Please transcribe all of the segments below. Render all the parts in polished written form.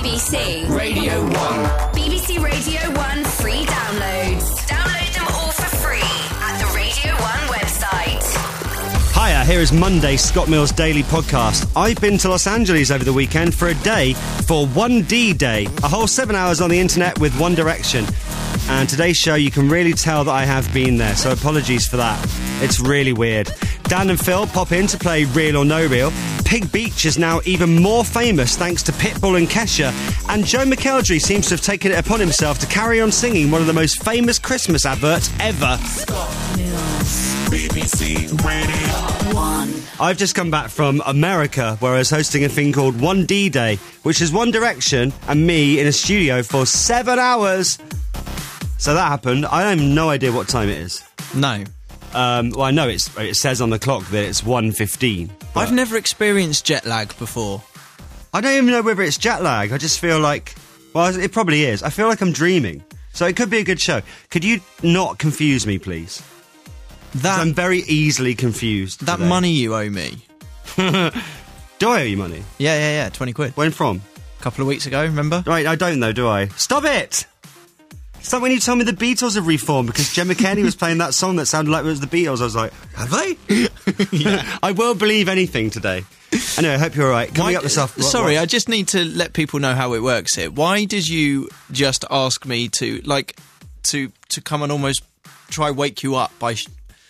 BBC Radio 1. BBC Radio 1 free downloads. Download them all for free at the Radio 1 website. Hiya, here is Monday, Scott Mills Daily Podcast. I've been to Los Angeles over the weekend for a day for 1D Day, a whole 7 hours on the internet with One Direction. And today's show, you can really tell that I have been there, so apologies for that. It's really weird. Dan and Phil pop in to play Real or No Real. Pig Beach is now even more famous thanks to Pitbull and Kesha. And Joe McElderry seems to have taken it upon himself to carry on singing one of the most famous Christmas adverts ever. Scott Mills, BBC Radio 1. I've just come back from America, where I was hosting a thing called 1D Day, which is One Direction and me in a studio for 7 hours. So that happened. I have no idea what time it is. No. Well, I know it says on the clock that it's 1:15. I've never experienced jet lag before. I don't even know whether it's jet lag. I just feel like... Well, it probably is. I feel like I'm dreaming. So it could be a good show. Could you not confuse me, please? 'Cause I'm very easily confused That today. money you owe me. Do I owe you money? Yeah, 20 quid. When from? A couple of weeks ago, remember? Right, I don't know, do I? Stop it! It's like when you told me the Beatles have reformed because Gemma Kenny was playing that song that sounded like it was the Beatles. I was like, have they? Yeah. I will believe anything today. Anyway, I hope you're all right. Coming up this afternoon. Sorry, I just need to let people know how it works here. Why did you just ask me to come and almost try wake you up by...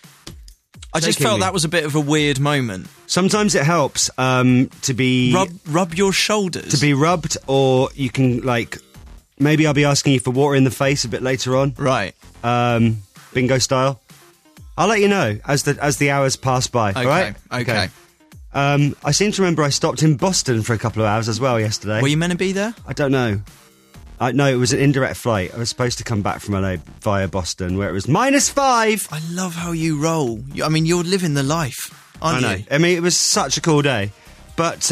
I just Shaking felt me. that was a bit of a weird moment. Sometimes it helps to be... Rub your shoulders. To be rubbed, or you can, like... Maybe I'll be asking you for water in the face a bit later on. Right. Bingo style. I'll let you know as the hours pass by. Okay, all right? okay. I seem to remember I stopped in Boston for a couple of hours as well yesterday. Were you meant to be there? I don't know. No, it was an indirect flight. I was supposed to come back from LA via Boston, where it was -5. I love how you roll. I mean, you're living the life, aren't I know. you? I mean, it was such a cool day. But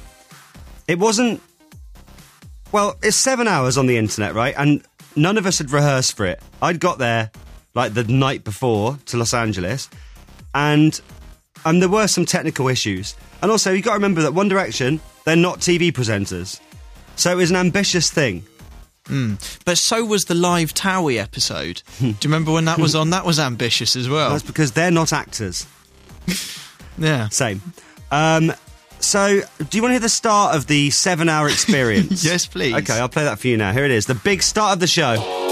it wasn't... Well, it's 7 hours on the internet, right? And none of us had rehearsed for it. I'd got there, like, the night before to Los Angeles, and there were some technical issues. And also, you've got to remember that One Direction, they're not TV presenters. So it was an ambitious thing. But so was the live Towie episode. Do you remember when that was on? That was ambitious as well. That's because they're not actors. Yeah. Same. So, do you want to hear the start of the 7-hour experience? Yes, please. Okay, I'll play that for you now. Here it is, the big start of the show.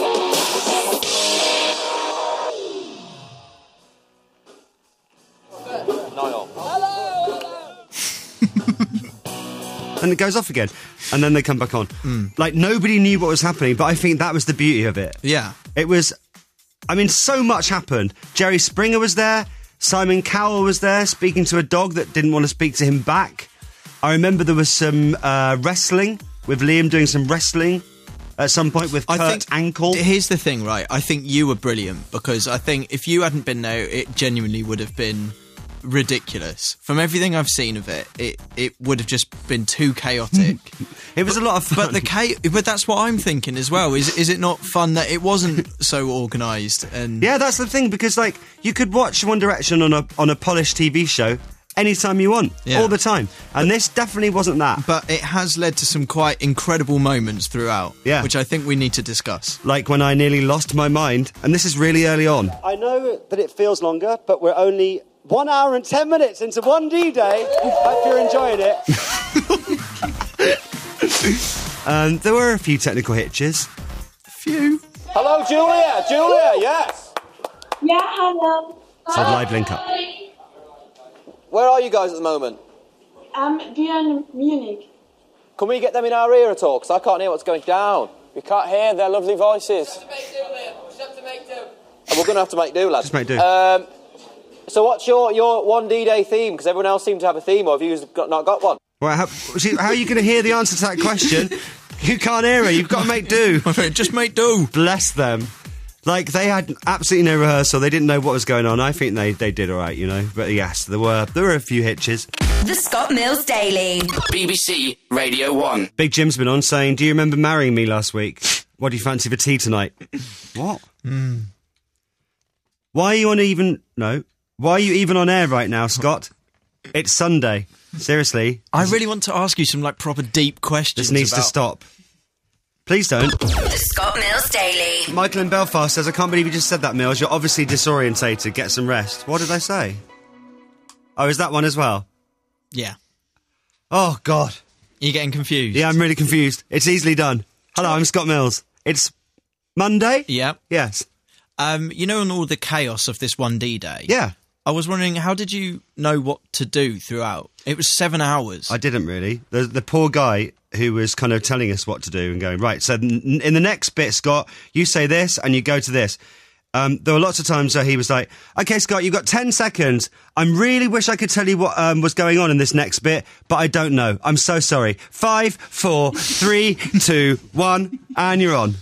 And it goes off again, and then they come back on. Like, nobody knew what was happening, but I think that was the beauty of it. Yeah. It was... I mean, so much happened. Jerry Springer was there. Simon Cowell was there, speaking to a dog that didn't want to speak to him back. I remember there was some wrestling, with Liam doing some wrestling at some point with Kurt Angle. Here's the thing, right? I think you were brilliant, because I think if you hadn't been there, it genuinely would have been ridiculous. From everything I've seen of it, it would have just been too chaotic. It was a lot of fun. But that's what I'm thinking as well. Is it not fun that it wasn't so organised? And yeah, that's the thing, because like you could watch One Direction on a polished TV show anytime you want, all the time, and this definitely wasn't that. But it has led to some quite incredible moments throughout, which I think we need to discuss. Like when I nearly lost my mind, and this is really early on. I know that it feels longer, but we're only 1 hour and 10 minutes into 1D Day. Hope you're enjoying it. There were a few technical hitches. Hello, Julia. Julia, yes. Yeah, hello. So live link up. Where are you guys at the moment? We are in Munich. Can we get them in our ear at all? Because I can't hear what's going down. We can't hear their lovely voices. Just have to make do. And we're going to have to make do, lads. Just make do. So what's your 1D Day theme? Because everyone else seems to have a theme, or have you not got one? Well, how are you going to hear the answer to that question? You can't hear it. You've got to make do. Just make do. Bless them. Like, they had absolutely no rehearsal. They didn't know what was going on. I think they did all right, you know. But yes, there were a few hitches. The Scott Mills Daily. BBC Radio 1. Big Jim's been on saying, do you remember marrying me last week? What do you fancy for tea tonight? What? Why are you even on air right now, Scott? It's Sunday. Seriously, I really want to ask you some like proper deep questions. this needs to stop. Please don't. The Scott Mills Daily. Michael in Belfast says, I can't believe you just said that, Mills. You're obviously disorientated. Get some rest. What did I say? Oh, is that one as well? Yeah. Oh, God. You're getting confused. Yeah, I'm really confused. It's easily done. Hello, I'm Scott Mills. It's Monday? Yeah. Yes. You know, on all the chaos of this 1D day. Yeah. I was wondering, how did you know what to do throughout? It was 7 hours. I didn't really. The poor guy who was kind of telling us what to do and going, right, so in the next bit, Scott, you say this and you go to this. There were lots of times where he was like, OK, Scott, you've got 10 seconds. I really wish I could tell you what was going on in this next bit, but I don't know. I'm so sorry. 5, 4, 3, 2, 1, and you're on.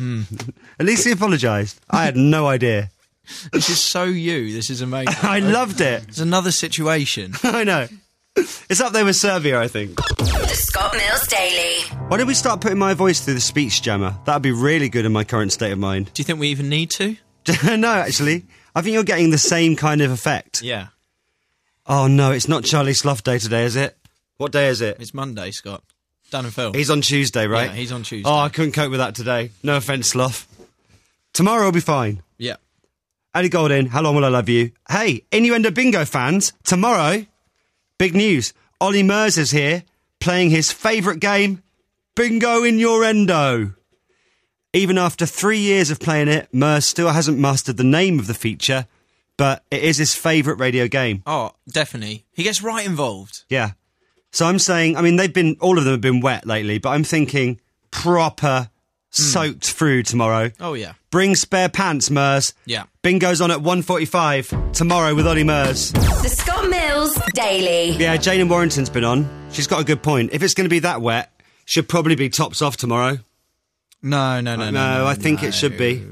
At least he apologised. I had no idea. This is so you. This is amazing. I loved it. It's another situation. I know. It's up there with Serbia, I think. The Scott Mills Daily. Why don't we start putting my voice through the speech jammer? That would be really good in my current state of mind. Do you think we even need to? No, actually. I think you're getting the same kind of effect. Yeah. Oh, no, it's not Charlie Slough Day today, is it? What day is it? It's Monday, Scott. Dan and Phil. He's on Tuesday, right? Yeah, he's on Tuesday. Oh, I couldn't cope with that today. No offence, Slough. Tomorrow will be fine. Yeah. Ellie Goldin, how long will I love you? Hey, Innuendo Bingo fans, tomorrow, big news. Ollie Murs is here, playing his favourite game, Bingo Innuendo. Even after 3 years of playing it, Murs still hasn't mastered the name of the feature, but it is his favourite radio game. Oh, definitely. He gets right involved. Yeah. So I'm saying, I mean, all of them have been wet lately, but I'm thinking proper soaked through tomorrow. Oh, yeah. Bring spare pants, Murs. Yeah. Bingo's on at 1:45 tomorrow with Ollie Murs. The Scott Mills Daily. Yeah, Jane in Warrington's been on. She's got a good point. If it's going to be that wet, should probably be tops off tomorrow. No, I think it should be.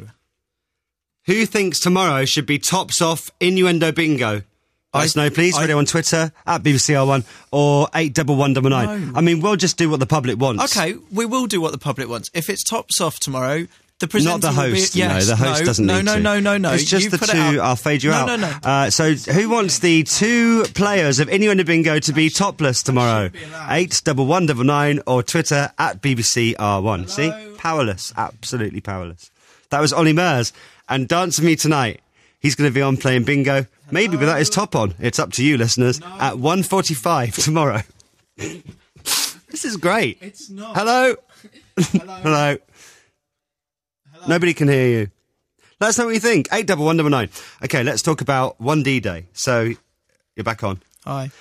Who thinks tomorrow should be tops off Innuendo Bingo? Let us know, please. Radio on Twitter, at BBCR1, or 81199. I mean, we'll just do what the public wants. Okay, we will do what the public wants. If it's tops off tomorrow, the presenter Not the host, will be... Yes, no. The host doesn't need to. No. It's just You the put it two... out. I'll fade you out. No. So who wants the two players of Innuendo Bingo to be topless tomorrow? 81199 or Twitter, at BBCR1. See? Powerless. Absolutely powerless. That was Ollie Murs. And Dance With Me Tonight. He's going to be on playing bingo, maybe without his top on. It's up to you, listeners, at 1:45 tomorrow. This is great. It's not. Hello? Hello? Nobody can hear you. Let us know what you think. 81199. Okay, let's talk about 1D Day. So, you're back on. Hi.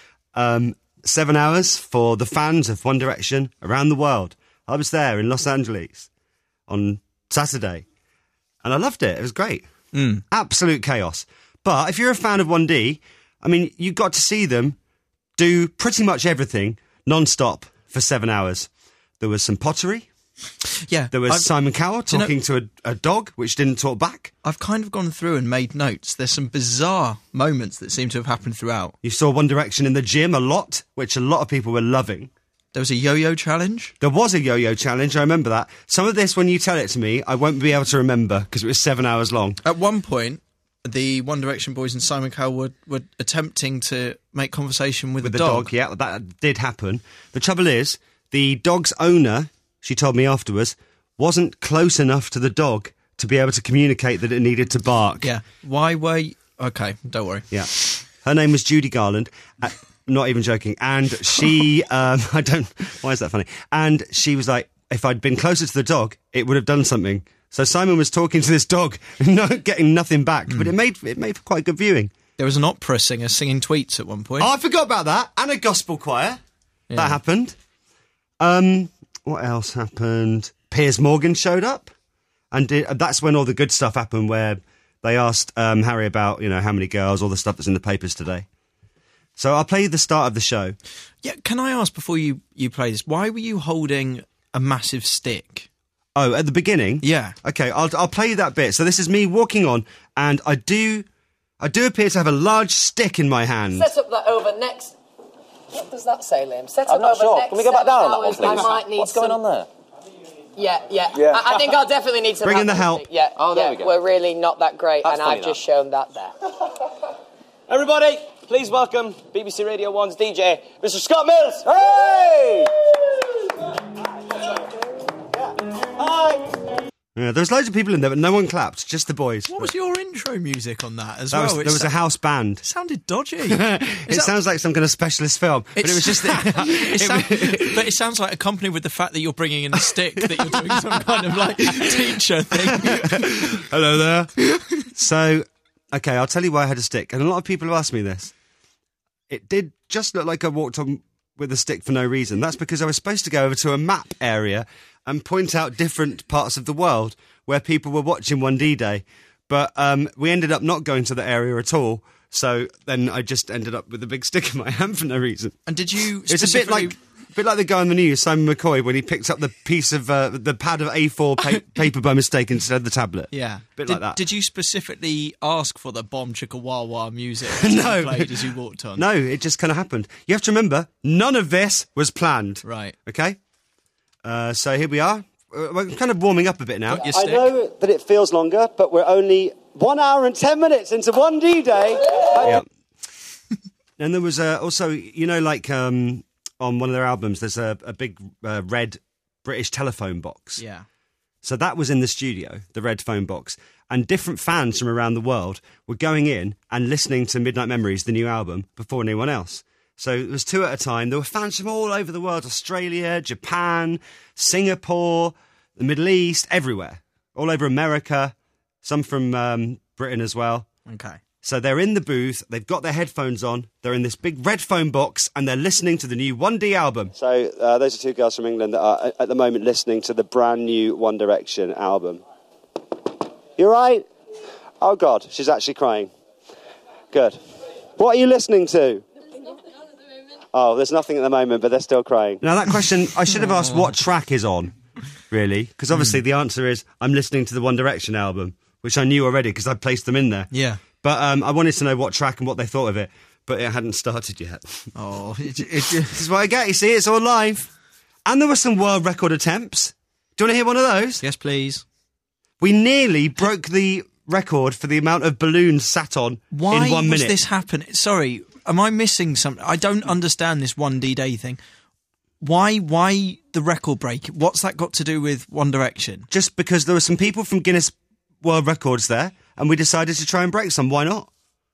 7 hours for the fans of One Direction around the world. I was there in Los Angeles on Saturday, and I loved it. It was great. Absolute chaos. But if you're a fan of 1D, I mean, you got to see them do pretty much everything non-stop for 7 hours. There was some pottery. Yeah. There was Simon Cowell talking to a dog, which didn't talk back. I've kind of gone through and made notes. There's some bizarre moments that seem to have happened throughout. You saw One Direction in the gym a lot, which a lot of people were loving. There was a yo-yo challenge. There was a yo-yo challenge, I remember that. Some of this, when you tell it to me, I won't be able to remember because it was 7 hours long. At one point, the One Direction boys and Simon Cowell were attempting to make conversation with the dog. Yeah, that did happen. The trouble is, the dog's owner, she told me afterwards, wasn't close enough to the dog to be able to communicate that it needed to bark. Yeah. Why were you... Okay, don't worry. Yeah. Her name was Judy Garland. Not even joking. And she... I don't... Why is that funny? And she was like, if I'd been closer to the dog, it would have done something. So Simon was talking to this dog, not getting nothing back. But it made for quite good viewing. There was an opera singer singing tweets at one point. Oh, I forgot about that. And a gospel choir. Yeah. That happened. What else happened? Piers Morgan showed up. And that's when all the good stuff happened, where they asked Harry about, how many girls, all the stuff that's in the papers today. So I'll play the start of the show. Yeah, can I ask before you play this, why were you holding a massive stick? Oh, at the beginning? Yeah. Okay, I'll play you that bit. So this is me walking on, and I do appear to have a large stick in my hand. Set up that over next. What does that say, Liam? Set up I'm not over sure. next Can we go back down on that one, 7 hours, please? I might need What's going on there? Yeah. Yeah. I think I'll definitely need some Bring in the help. music. Yeah. Oh, there we go. We're really not that great, That's and funny, I've just that. shown that there. Everybody, please welcome BBC Radio 1's DJ, Mr. Scott Mills. Hey! Hi. Yeah, there was loads of people in there, but no one clapped, just the boys. What was your intro music on that as There well? was a house band. It sounded dodgy. It sounds like some kind of specialist film, but it was just... But it sounds like accompanied with the fact that you're bringing in a stick, that you're doing some kind of like teacher thing. Hello there. So, okay, I'll tell you why I had a stick. And a lot of people have asked me this. It did just look like I walked on with a stick for no reason. That's because I was supposed to go over to a map area and point out different parts of the world where people were watching 1D Day. But we ended up not going to the area at all. So then I just ended up with a big stick in my hand for no reason. And did you It's a bit like the guy on the news, Simon McCoy, when he picked up the piece of the pad of A4 paper by mistake instead of the tablet. Yeah. Bit like that. Did you specifically ask for the Bomb Chicka Wah Wah music No. played as you walked on? No, it just kind of happened. You have to remember, none of this was planned. Right. Okay? So here we are. We're kind of warming up a bit now. Got your I stick? know that it feels longer, but we're only 1 hour and 10 minutes into 1D Day. Yeah. And there was also, you know, like on one of their albums, there's a big red British telephone box. Yeah. So that was in the studio, the red phone box. And different fans from around the world were going in and listening to Midnight Memories, the new album, before anyone else. So it was 2 at a time. There were fans from all over the world, Australia, Japan, Singapore, the Middle East, everywhere. All over America, some from Britain as well. Okay. So they're in the booth, they've got their headphones on, they're in this big red phone box, and they're listening to the new 1D album. So those are 2 girls from England that are at the moment listening to the brand new One Direction album. You right? Oh, God, she's actually crying. Good. What are you listening to? Oh, there's nothing at the moment, but they're still crying. Now that question, I should have asked what track is on, really, because obviously the answer is I'm listening to the One Direction album, which I knew already because I placed them in there. Yeah. But I wanted to know what track and what they thought of it, but it hadn't started yet. Oh, This is what I get, you see, it's all live. And there were some world record attempts. Do you want to hear one of those? yes, please. We nearly broke the record for the amount of balloons sat on in 1 minute. Why was this happen? Sorry, am I missing something? I don't understand this 1D Day thing. Why the record break? What's that got to do with One Direction? Just because there were some people from Guinness World Records there, and we decided to try and break some. Why not?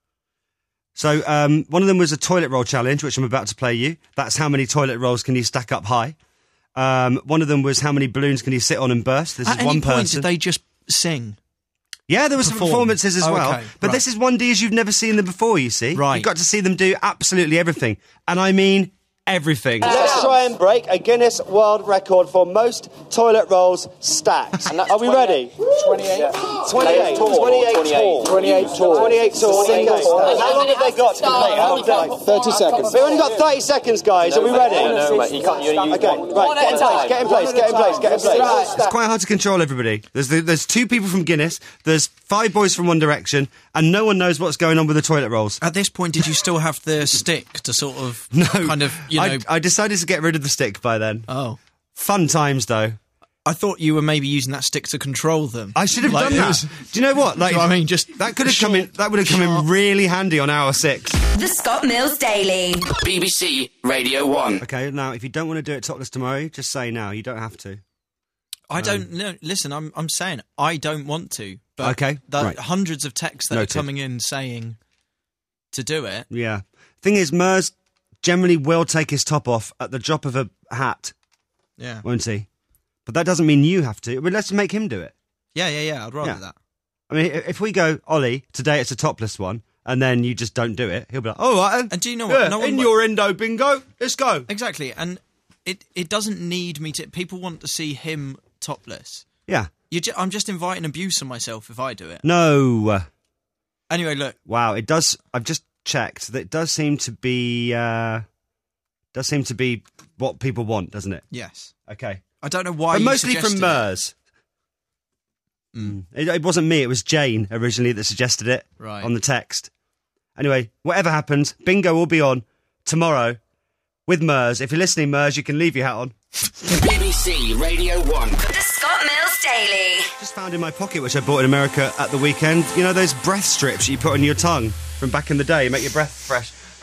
So one of them was a toilet roll challenge, which I'm about to play you. That's how many toilet rolls can you stack up high. One of them was how many balloons can you sit on and burst. This At is one any point, person. did they just sing? Yeah, there were some performances as well. Okay, But right. this is 1D as you've never seen them before, you see. Right. You've got to see them do absolutely everything. And I mean everything. Let's try and break a Guinness World Record for most toilet rolls stacked. Are we ready? 28 tall. 28 tall. 28 tall. Okay. How long have they got to complete? 30 seconds. We've only got 30 seconds, guys. Are we ready? No, mate, you can't. Okay, right, get in place. It's quite hard to control everybody. There's 2 people from Guinness, there's 5 boys from One Direction, and no one knows what's going on with the toilet rolls. At this point, did you still have the stick to sort of kind of, I decided to get rid of the stick by then. Oh. Fun times, though. I thought you were maybe using that stick to control them. I should have Like, done it that. was- Do you know what? Like, Do you know what I mean? Just that could have come in. That would have come in really handy on hour 6. The Scott Mills Daily. BBC Radio 1. Okay, now if you don't want to do it topless tomorrow, just say now. You don't have to. I don't know. Listen, I'm saying I don't want to. But Okay, right. hundreds of texts that Noted. are coming in saying to do it. Yeah. Thing is, Mers generally will take his top off at the drop of a hat, Yeah. won't he? But that doesn't mean you have to. But let's make him do it. Yeah. I'd rather Yeah. that. I mean, if we go, Ollie, today it's a topless one, and then you just don't do it, he'll be like, oh, right, then. And do you know what? Yeah, No one in wa- your endo bingo, let's go. Exactly. And it doesn't need me to. People want to see him topless. Yeah. I'm just inviting abuse on myself if I do it. No. Anyway, look. Wow, it does. I've just checked that it does seem to be what people want, doesn't it? Yes. Okay. I don't know why. But you mostly from suggested Mers. It wasn't me, it was Jane originally that suggested it Right. on the text. Anyway, whatever happens, bingo will be on tomorrow with Mers. If you're listening, Mers, you can leave your hat on. BBC Radio 1. The Scott Mills Daily. Just found in my pocket, which I bought in America at the weekend, you know those breath strips you put on your tongue from back in the day, make your breath fresh.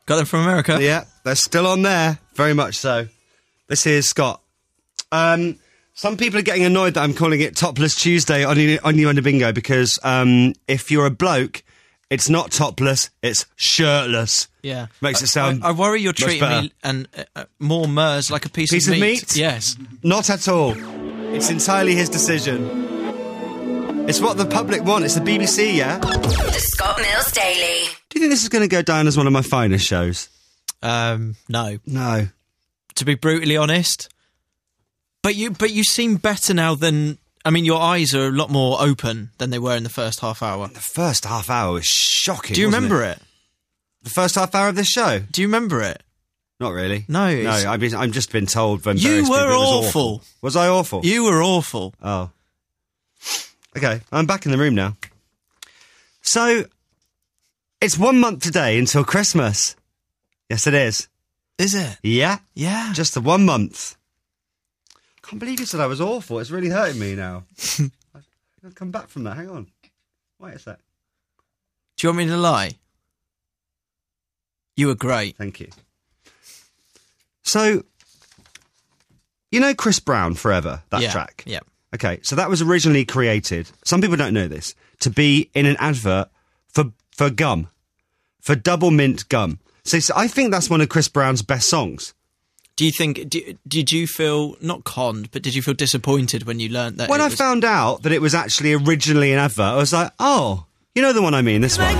Got them from America? Yeah, they're still on there. Very much so. This is Scott. Some people are getting annoyed that I'm calling it Topless Tuesday on You Under Bingo because if you're a bloke, it's not topless, it's shirtless. Yeah. Makes it sound I worry you're treating better. me and more Murs like a piece Piece of meat? Yes. Not at all. It's entirely his decision. It's what the public want. It's the BBC, yeah? The Scott Mills Daily. Do you think this is going to go down as one of my finest shows? No. No. To be brutally honest. But you seem better now than... I mean, your eyes are a lot more open than they were in the first half hour. The first half hour was shocking. Do you wasn't remember it? The first half hour of this show? Do you remember it? Not really. No. I'm just been told from You various were people it was awful. Was I awful? You were awful. Oh. Okay, I'm back in the room now. So, it's 1 month today until Christmas. Yes, it is. Is it? Yeah. Yeah. Just the 1 month. Can't believe you said I was awful. It's really hurting me now. I'll come back from that. Hang on. Wait a sec. Do you want me to lie? You were great. Thank you. So, you know Chris Brown, Forever, that track? Yeah. Okay, so that was originally created, some people don't know this, to be in an advert for gum, for Double Mint gum. So I think that's one of Chris Brown's best songs. Do you think... Did you feel, not conned, but did you feel disappointed when you learnt that When I found out that it was actually originally an advert, I was like, oh, you know the one I mean, this one.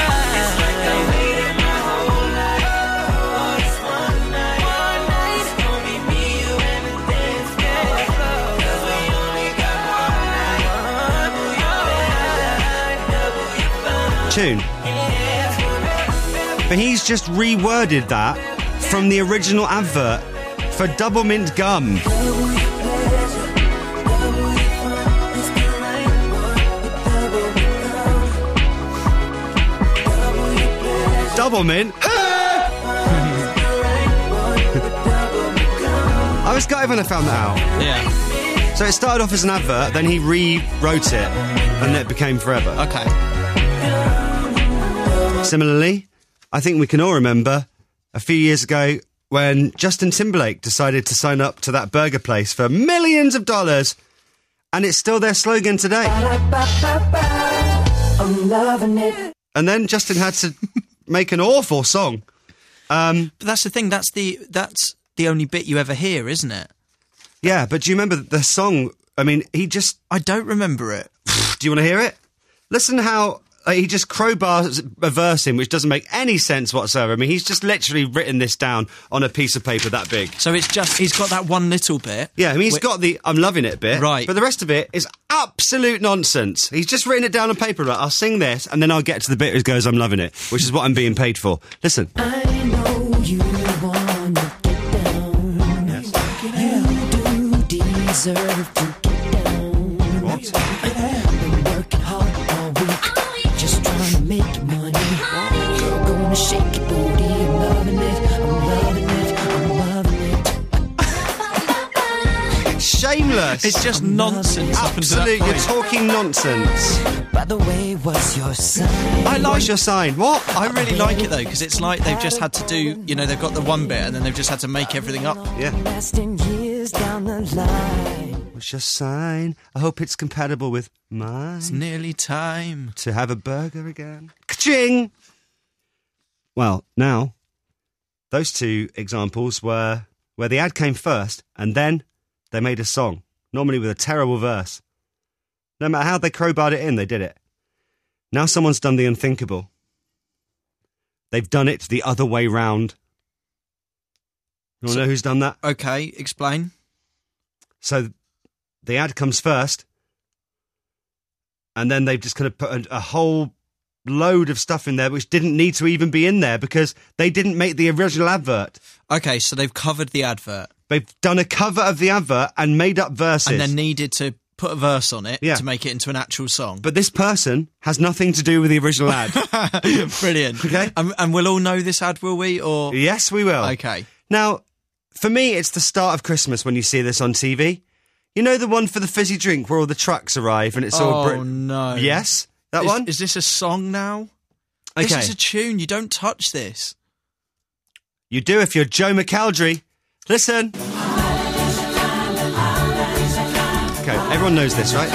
Tune. But he's just reworded that from the original advert for Double Mint gum. Double Mint? I was gutted when I found that out. Yeah. So it started off as an advert, then he rewrote it, and it became Forever. Okay. Similarly, I think we can all remember a few years ago when Justin Timberlake decided to sign up to that burger place for millions of dollars, and it's still their slogan today. I'm loving it. And then Justin had to make an awful song. But that's the thing, that's the only bit you ever hear, isn't it? Yeah, but do you remember the song? I mean, I don't remember it. Do you want to hear it? Listen how... he just crowbars a verse in which doesn't make any sense whatsoever. I mean, he's just literally written this down on a piece of paper that big. So it's just, he's got that one little bit. Yeah, I mean, he's got the I'm loving it bit. Right. But the rest of it is absolute nonsense. He's just written it down on paper. Like, I'll sing this, and then I'll get to the bit that goes, I'm loving it, which is what I'm being paid for. Listen. I know you wanna get down. Yes. You do deserve to get down. What? Been working hard all week, just trying to make money. You're gonna shake your booty. I'm loving it. I'm loving it. I'm loving it. Shameless. It's just nonsense. up until that Absolute. You're point. talking nonsense. By the way, what's your sign? What's your sign? What? I really like it though, because it's like they've just had to do, they've got the one bit and then they've just had to make everything up. Yeah. Lasting years down the line. What's your sign? I hope it's compatible with mine. It's nearly time. To have a burger again. Ka-ching! Well, now, those two examples were where the ad came first, and then they made a song, normally with a terrible verse. No matter how they crowbarred it in, they did it. Now someone's done the unthinkable. They've done it the other way round. You want to know who's done that? Okay, explain. So the ad comes first, and then they've just kind of put a whole load of stuff in there which didn't need to even be in there because they didn't make the original advert. Okay, so they've covered the advert. They've done a cover of the advert and made up verses. And then needed to put a verse on it to make it into an actual song. But this person has nothing to do with the original ad. Brilliant. Okay. And we'll all know this ad, will we? Or Yes, we will. Okay. Now, for me, it's the start of Christmas when you see this on TV. You know the one for the fizzy drink where all the trucks arrive and it's all... Oh, no. Yes? That one? Is this a song now? Okay. This is a tune. You don't touch this. You do if you're Joe McElderry. Listen. Okay, everyone knows this, right?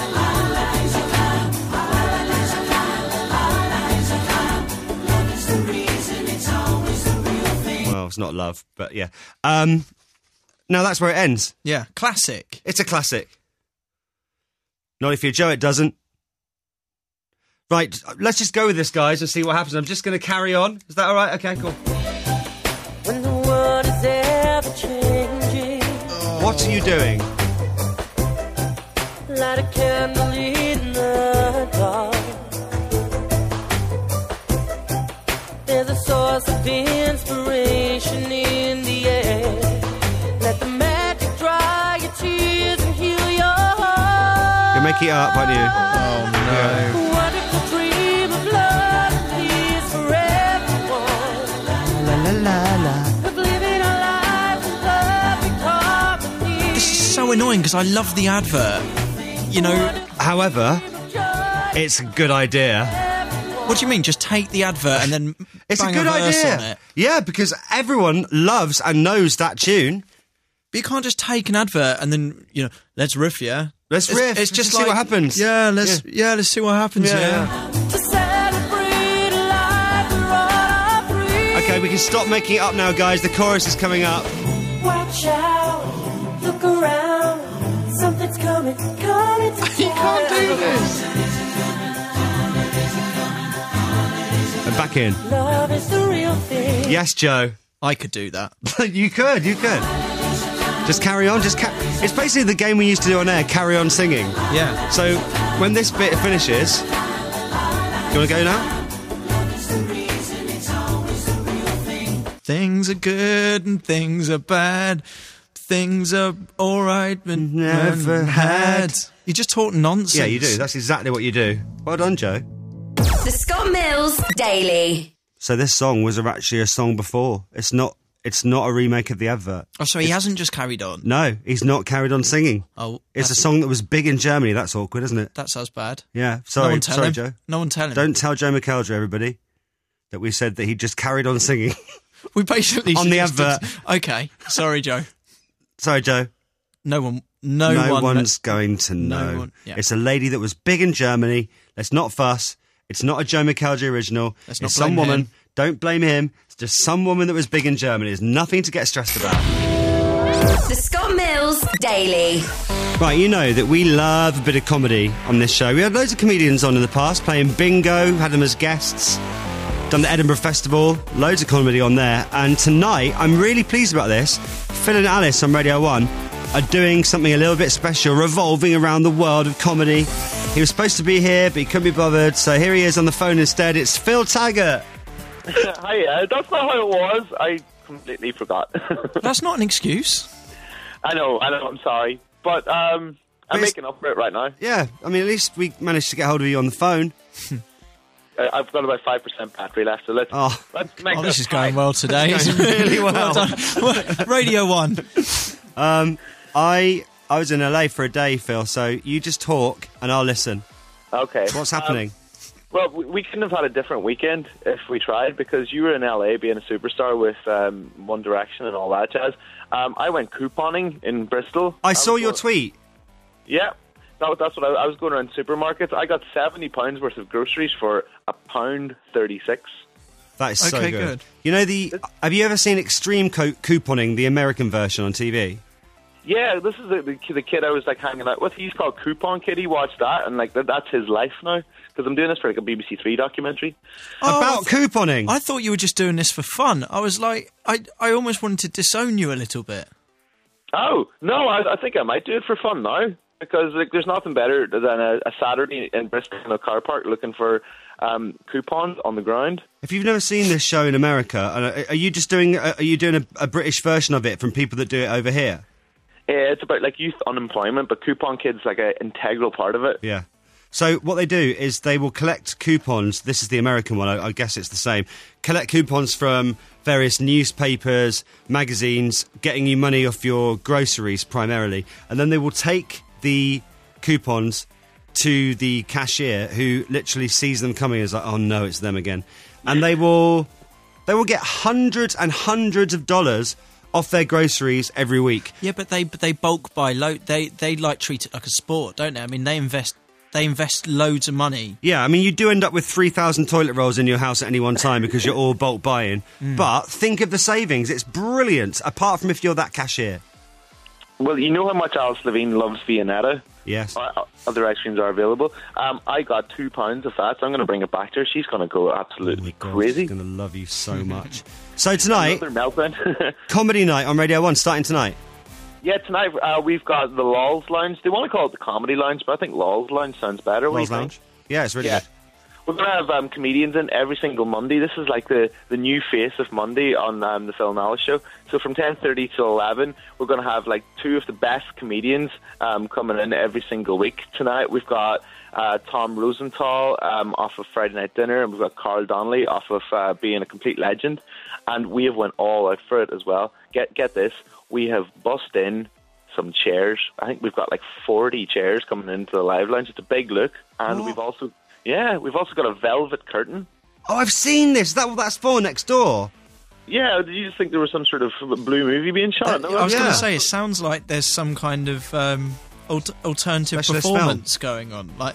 Well, it's not love, but yeah. Now that's where it ends. Yeah, classic. It's a classic. Not if you're Joe, it doesn't. Right, let's just go with this, guys, and see what happens. I'm just going to carry on. Is that all right? Okay, cool. When the world is ever changing, What are you doing? light a candle in the dark. There's a source of inspiration in the air. Let the magic dry your tears and heal your heart. You're making it up, aren't you? Oh, no. A wonderful dream of love and peace for everyone. La la la la. Of living our lives in perfect harmony. This is so annoying because I love the advert. You know, However, it's a good idea. what do you mean? Just take the advert and then It's bang a good verse on idea. it? Yeah, because everyone loves and knows that tune. But you can't just take an advert and then, you know, let's riff, yeah? Let's riff. It's just see like, what happens. Yeah, let's see what happens, yeah. To celebrate a life we're all free. Okay, we can stop making it up now, guys. The chorus is coming up. Watch out, look around. Something's coming to You can't do this. And back in. Love is the real thing. Yes, Joe. I could do that. You could. Just carry on. It's basically the game we used to do on air, carry on singing. Yeah. So, when this bit finishes... Do you want to go now? Things are good and things are bad. Things are alright but Never had. You just talk nonsense. Yeah, you do. That's exactly what you do. Well done, Joe. The Scott Mills Daily. So this song was actually a song before. It's not a remake of the advert. Oh, so he hasn't just carried on? No, he's not carried on singing. Oh, It's a song that was big in Germany. That's awkward, isn't it? That sounds bad. Yeah. No Sorry, one tell sorry, him. Joe. No one tell him. Don't tell Joe McElderry, everybody, that we said that he just carried on singing. We basically On the suggested- advert. Okay, sorry, Joe. Sorry, Joe. No one's going to know. one- yeah. It's a lady that was big in Germany. Let's not fuss. It's not a Joe McElderry original. Let's not It's some blame woman. him. Don't blame him. It's just some woman that was big in Germany. There's nothing to get stressed about. The Scott Mills Daily. Right, you know that we love a bit of comedy on this show. We had loads of comedians on in the past, playing bingo, had them as guests, done the Edinburgh Festival, loads of comedy on there. And tonight, I'm really pleased about this. Phil and Alice on Radio 1 are doing something a little bit special, revolving around the world of comedy. He was supposed to be here, but he couldn't be bothered, so here he is on the phone instead. It's Phil Taggart. Hi, that's not how it was. I completely forgot. That's not an excuse. I know, I'm sorry. But I'm it's- making up for it right now. Yeah, I mean, at least we managed to get hold of you on the phone. I've got about 5% battery left, so let's make This is going well today. It's isn't going it? really well. done. Radio 1. I was in LA for a day, Phil, so you just talk and I'll listen. Okay. What's happening? Well, we couldn't have had a different weekend if we tried, because you were in LA being a superstar with One Direction and all that jazz. I went couponing in Bristol. I saw your tweet. Yeah. That's what I was going around supermarkets. I got £70 worth of groceries for £1.36. That is so Okay, good. good. You know, have you ever seen Extreme Couponing, the American version on TV? Yeah, this is the kid I was like hanging out with. He's called Coupon Kid. He watched that, and like that's his life now. Because I'm doing this for like a BBC Three documentary. About couponing. I thought you were just doing this for fun. I was like, I almost wanted to disown you a little bit. Oh no, I think I might do it for fun now, because like there's nothing better than a Saturday in Bristol in a car park looking for coupons on the ground. If you've never seen this show in America, are you just doing? Are you doing a British version of it from people that do it over here? Yeah, it's about like youth unemployment, but Coupon Kid's like an integral part of it. Yeah. So what they do is they will collect coupons. This is the American one. I guess it's the same. Collect coupons from various newspapers, magazines, getting you money off your groceries primarily. And then they will take the coupons to the cashier, who literally sees them coming and is like, oh no, it's them again. And they will they will get hundreds and hundreds of dollars off their groceries every week. Yeah, but they bulk buy they like treat it like a sport, don't they? I mean, they invest loads of money. Yeah, I mean, you do end up with 3,000 toilet rolls in your house at any one time because you're all bulk buying. But think of the savings. It's brilliant, apart from if you're that cashier. Well, you know how much Alice Levine loves Viennetta? Yes. Other ice creams are available. I got 2 pounds of that, so I'm going to bring it back to her. She's going to go absolutely crazy. She's going to love you so much. So tonight, Another meltdown. Comedy Night on Radio 1, starting tonight. Yeah, tonight we've got the Lols Lounge. They want to call it the Comedy Lounge, but I think Lols Lounge sounds better. Lols Lounge? Yeah, it's really good. We're going to have comedians in every single Monday. This is like the new face of Monday on the Phil and Alice show. So from 10:30 to 11, we're going to have like 2 of the best comedians coming in every single week. Tonight we've got Tom Rosenthal off of Friday Night Dinner, and we've got Carl Donnelly off of Being a Complete Legend. And we have went all out for it as well. Get this, we have bussed in some chairs. I think we've got like 40 chairs coming into the live lounge. It's a big look. And we've also got a velvet curtain. Oh, I've seen this. That's for next door. Yeah, did you just think there was some sort of blue movie being shot? I was going to say, it sounds like there's some kind of alternative Specialist performance going on. Like,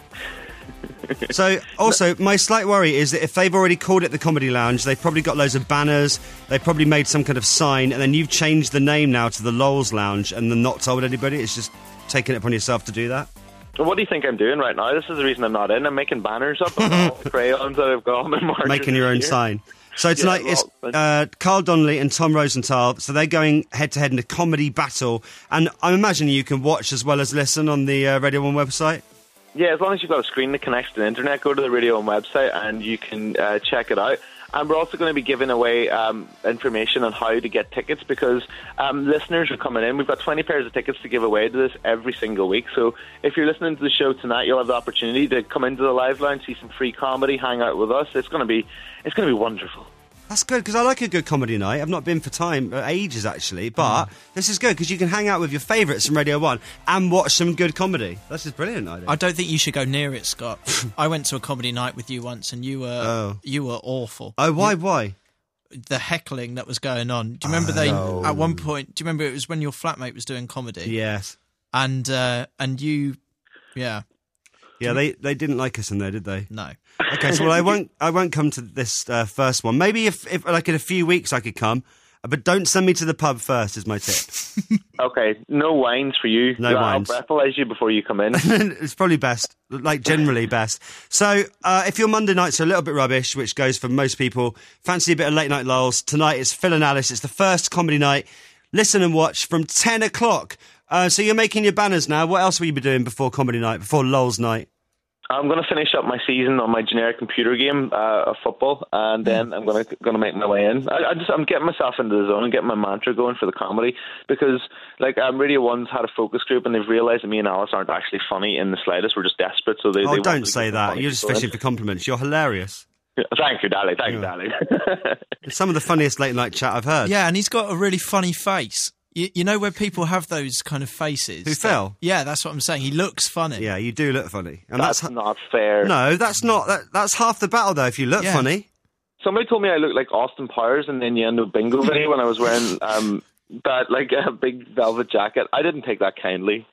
So, also, my slight worry is that if they've already called it the Comedy Lounge, they've probably got loads of banners, they've probably made some kind of sign, and then you've changed the name now to the Lols Lounge and then not told anybody. It's just taking it upon yourself to do that. What do you think I'm doing right now? This is the reason I'm not in. I'm making banners up with all the crayons that I've got on my markers. Making your own sign. So tonight is Carl Donnelly and Tom Rosenthal. So they're going head-to-head in a comedy battle. And I'm imagining you can watch as well as listen on the Radio 1 website. Yeah, as long as you've got a screen that connects to the internet, go to the Radio 1 website and you can check it out. And we're also going to be giving away information on how to get tickets because listeners are coming in. We've got 20 pairs of tickets to give away to this every single week. So if you're listening to the show tonight, you'll have the opportunity to come into the live lounge, see some free comedy, hang out with us. It's going to be wonderful. That's good, because I like a good comedy night. I've not been for ages, actually. But this is good, because you can hang out with your favourites from Radio 1 and watch some good comedy. This is brilliant, idea. I don't think you should go near it, Scott. I went to a comedy night with you once, and you were awful. Oh, why? The heckling that was going on. Do you remember at one point? Do you remember it was when your flatmate was doing comedy? Yes. And you, yeah. Yeah, they didn't like us in there, did they? No. Okay, so I won't come to this first one. Maybe if like in a few weeks I could come, but don't send me to the pub first. Is my tip. Okay, no wines for you. No wines. I'll breathalyze you before you come in. It's probably best, like generally best. So if your Monday nights are a little bit rubbish, which goes for most people, fancy a bit of late night lulls. Tonight it's Phil and Alice. It's the first comedy night. Listen and watch from 10 o'clock. So you're making your banners now. What else will you be doing before comedy night, before lulls night? I'm going to finish up my season on my generic computer game of football, and then I'm going to make my way in. I'm getting myself into the zone and getting my mantra going for the comedy because, like, Radio 1's had a focus group, and they've realised that me and Alice aren't actually funny in the slightest. We're just desperate, so they don't say that. You're just fishing for compliments. You're hilarious. Thank you, darling. Thank you, darling. It's some of the funniest late night chat I've heard. Yeah, and he's got a really funny face. You know where people have those kind of faces? Who fell? Yeah, that's what I'm saying. He looks funny. Yeah, you do look funny. And that's not fair. No, that's not. That's half the battle, though, if you look funny. Somebody told me I looked like Austin Powers in the Innuendo Bingo video when I was wearing that, like, a big velvet jacket. I didn't take that kindly.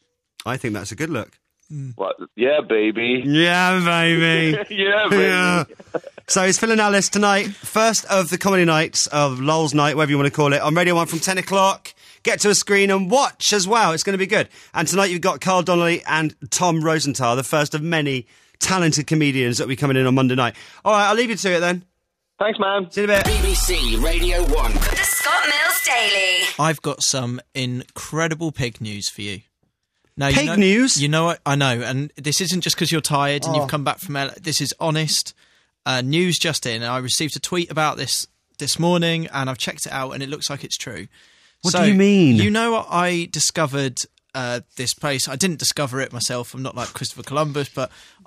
I think that's a good look. What? Yeah, baby. Yeah, baby. Yeah, baby. Yeah. So it's Phil and Alice tonight, first of the comedy nights of Lulz Night, whatever you want to call it, on Radio 1 from 10 o'clock. Get to a screen and watch as well. It's going to be good. And tonight you've got Carl Donnelly and Tom Rosenthal, the first of many talented comedians that will be coming in on Monday night. All right, I'll leave you to it then. Thanks, man. See you in a bit. BBC Radio 1. The Scott Mills Daily. I've got some incredible pig news for you. Now, pig news? You know what? I know, and this isn't just because you're tired and you've come back from LA. This is honest news just in. I received a tweet about this morning, and I've checked it out, and it looks like it's true. What do you mean? You know what? I discovered this place. I didn't discover it myself. I'm not like Christopher Columbus, but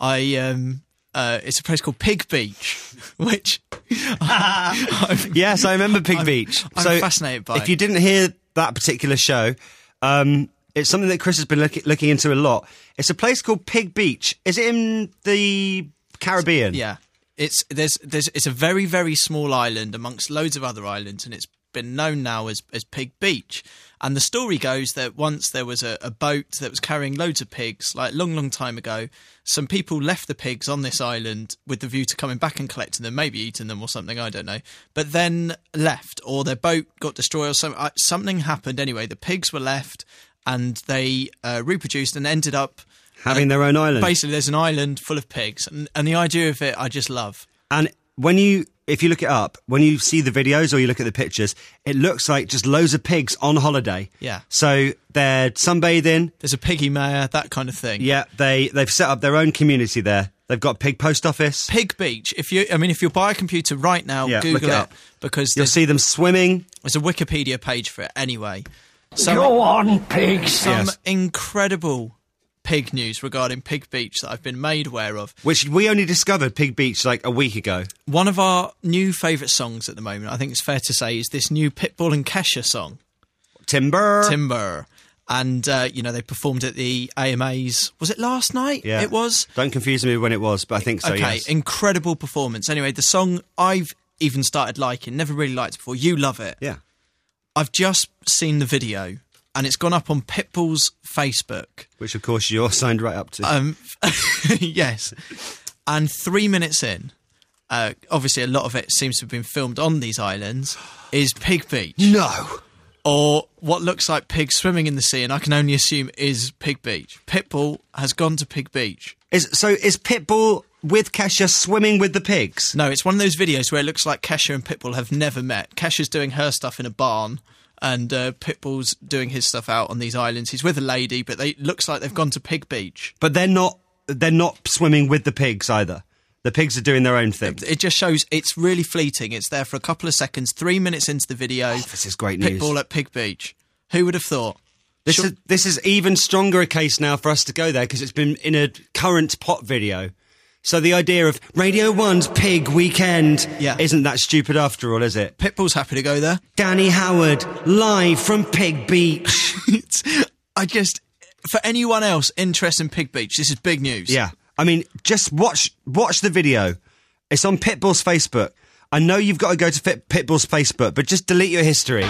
it's a place called Pig Beach, which... Yes, I remember Pig Beach. I'm fascinated by it. If you didn't hear that particular show... it's something that Chris has been looking into a lot. It's a place called Pig Beach. Is it in the Caribbean? Yeah. It's a very, very small island amongst loads of other islands, and it's been known now as Pig Beach. And the story goes that once there was a boat that was carrying loads of pigs, like long time ago. Some people left the pigs on this island with the view to coming back and collecting them, maybe eating them or something, I don't know. But then left, or their boat got destroyed, or something happened. Anyway, the pigs were left, and they reproduced and ended up having their own island. Basically, there's an island full of pigs, and the idea of it, I just love. And if you look it up, when you see the videos or you look at the pictures, it looks like just loads of pigs on holiday. Yeah. So they're sunbathing. There's a piggy mayor, that kind of thing. Yeah, they've set up their own community there. They've got Pig Post Office. Pig Beach. If you buy a computer right now, Google it because you'll see them swimming. There's a Wikipedia page for it anyway. Go on, pigs. Some incredible pig news regarding Pig Beach that I've been made aware of. Which we only discovered Pig Beach like a week ago. One of our new favourite songs at the moment, I think it's fair to say, is this new Pitbull and Kesha song. Timber. And, they performed at the AMAs. Was it last night? Yeah. It was? Don't confuse me with when it was, but I think so, okay, yes. Incredible performance. Anyway, the song I've even started liking, never really liked it before. You love it. Yeah. I've just seen the video, and it's gone up on Pitbull's Facebook. Which, of course, you're signed right up to. Yes. And 3 minutes in, obviously a lot of it seems to have been filmed on these islands, is Pig Beach. No. Or what looks like pigs swimming in the sea, and I can only assume is Pig Beach. Pitbull has gone to Pig Beach. Is Pitbull with Kesha swimming with the pigs? No, it's one of those videos where it looks like Kesha and Pitbull have never met. Kesha's doing her stuff in a barn, and Pitbull's doing his stuff out on these islands. He's with a lady, but it looks like they've gone to Pig Beach. But they're not swimming with the pigs either. The pigs are doing their own thing. It just shows it's really fleeting. It's there for a couple of seconds, 3 minutes into the video. Oh, this is great news. Pitbull at Pig Beach. Who would have thought? This is even stronger a case now for us to go there because it's been in a current pot video. So the idea of Radio 1's Pig Weekend isn't that stupid after all, is it? Pitbull's happy to go there. Danny Howard, live from Pig Beach. For anyone else interested in Pig Beach, this is big news. Yeah. I mean, just watch the video. It's on Pitbull's Facebook. I know you've got to go to Pitbull's Facebook, but just delete your history.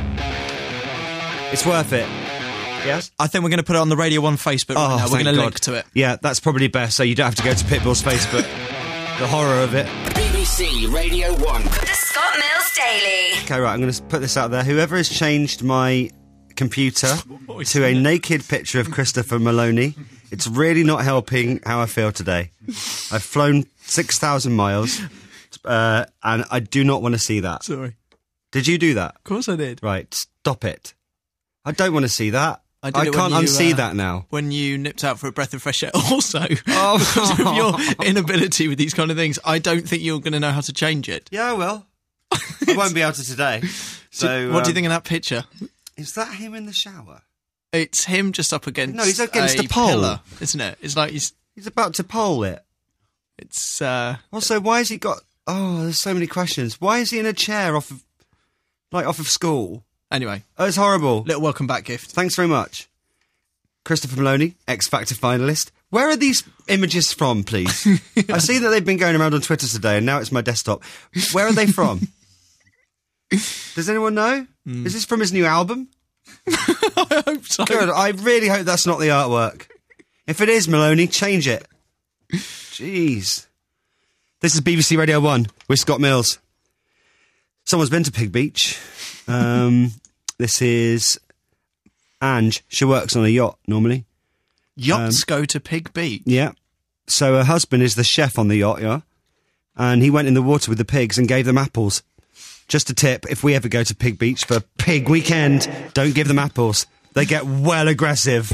It's worth it. Yes? I think we're going to put it on the Radio 1 Facebook right now. We're going to link to it. Yeah, that's probably best, so you don't have to go to Pitbull's Facebook. The horror of it. BBC Radio 1. The Scott Mills Daily. Okay, right, I'm going to put this out there. Whoever has changed my computer to a naked picture of Christopher Maloney, it's really not helping how I feel today. I've flown 6,000 miles, and I do not want to see that. Sorry. Did you do that? Of course I did. Right, stop it. I don't want to see that. I can't unsee that now. When you nipped out for a breath of fresh air. Also, because of your inability with these kind of things, I don't think you're going to know how to change it. Yeah, I will. I won't be able to today. So, what do you think of that picture? Is that him in the shower? It's him just up against. No, he's against a pole, pillar, isn't it? It's like he's about to pole it. It's also, why has he got? Oh, there's so many questions. Why is he in a chair off of school? Anyway, it's horrible. Little welcome back gift. Thanks very much, Christopher Maloney, X Factor finalist. Where are these images from, please? I see that they've been going around on Twitter today, and now it's my desktop. Where are they from? Does anyone know? Is this from his new album? I hope so. Good. I really hope that's not the artwork. If it is, Maloney, change it. Jeez. This is BBC Radio 1 with Scott Mills. Someone's been to Pig Beach. This is Ange. She works on a yacht normally. Yachts go to Pig Beach? Yeah. So her husband is the chef on the yacht, yeah? And he went in the water with the pigs and gave them apples. Just a tip, if we ever go to Pig Beach for Pig Weekend, don't give them apples. They get well aggressive.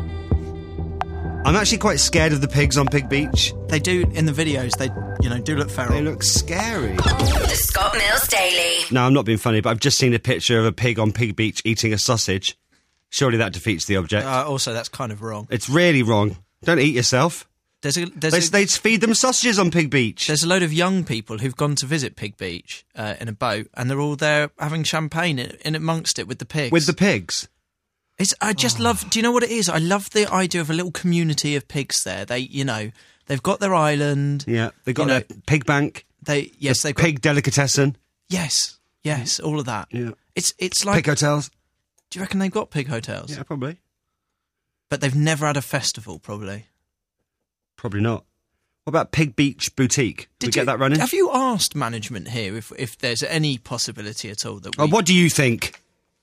I'm actually quite scared of the pigs on Pig Beach. They do, in the videos, they do look feral. They look scary. The Scott Mills Daily. No, I'm not being funny, but I've just seen a picture of a pig on Pig Beach eating a sausage. Surely that defeats the object. Also, that's kind of wrong. It's really wrong. Don't eat yourself. They feed them sausages on Pig Beach. There's a load of young people who've gone to visit Pig Beach in a boat, and they're all there having champagne in amongst it with the pigs. With the pigs? I just love... Do you know what it is? I love the idea of a little community of pigs there. They, They've got their island. Yeah, they've got their pig bank. They've got pig delicatessen. Yes, all of that. Yeah, it's like pig hotels. Do you reckon they've got pig hotels? Yeah, probably. But they've never had a festival, probably. Probably not. What about Pig Beach Boutique? Did we get that running? Have you asked management here if there's any possibility at all that we... what do you think?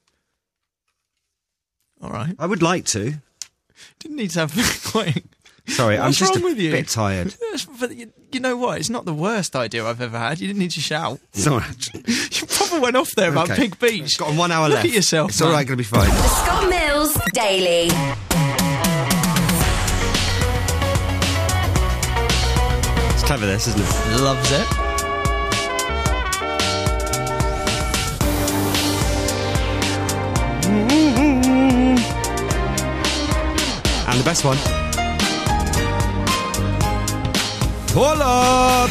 All right. I would like to. Didn't need to have quite... Sorry, I'm just wrong with you? Bit tired. But you know what? It's not the worst idea I've ever had. You didn't need to shout. It's all right. You probably went off there about Pig Beach. Got 1 hour left. Look at yourself, It's all right, going to be fine. The Scott Mills Daily. It's clever, this, isn't it? Loves it. And the best one. Pull up!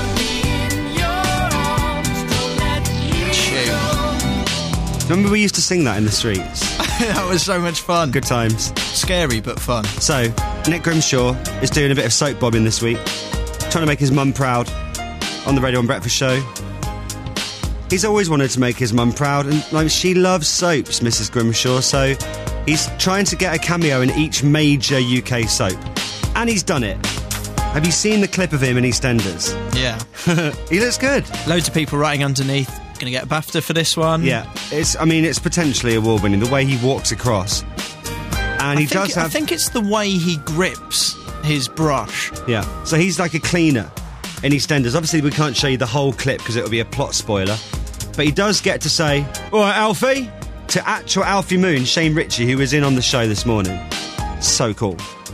Remember we used to sing that in the streets? That was so much fun. Good times. Scary, but fun. So, Nick Grimshaw is doing a bit of soap bobbing this week, trying to make his mum proud on the Radio 1 Breakfast Show. He's always wanted to make his mum proud, and she loves soaps, Mrs. Grimshaw, so he's trying to get a cameo in each major UK soap. And he's done it. Have you seen the clip of him in EastEnders? Yeah. He looks good. Loads of people writing underneath, going to get a BAFTA for this one. Yeah. It's potentially award-winning, the way he walks across. And I think it's the way he grips his brush. Yeah. So he's like a cleaner in EastEnders. Obviously, we can't show you the whole clip because it will be a plot spoiler. But he does get to say, "All right, Alfie," to actual Alfie Moon, Shane Ritchie, who was in on the show this morning. So cool.